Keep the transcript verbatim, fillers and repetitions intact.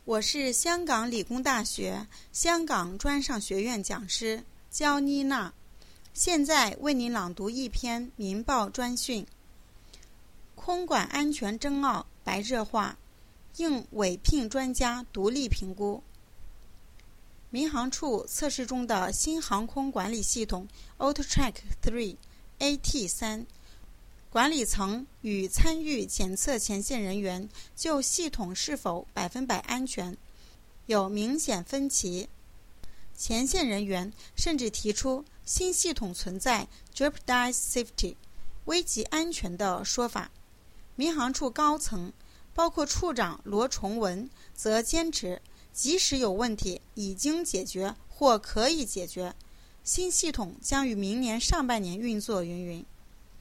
我是香港理工大学香港专上学院讲师焦妮娜，现在为您朗读一篇民报专讯。空管安全争拗白热化，应委聘专家独立评估。民航处测试中的新航空管理系统 AutoTrack 三 A T 三，管理层与参与检测前线人员就系统是否百分百安全有明显分歧。前线人员甚至提出新系统存在 jeopardize safety 危及安全的说法。民航处高层包括处长罗崇文则坚持，即使有问题已经解决或可以解决，新系统将于明年上半年运作云云。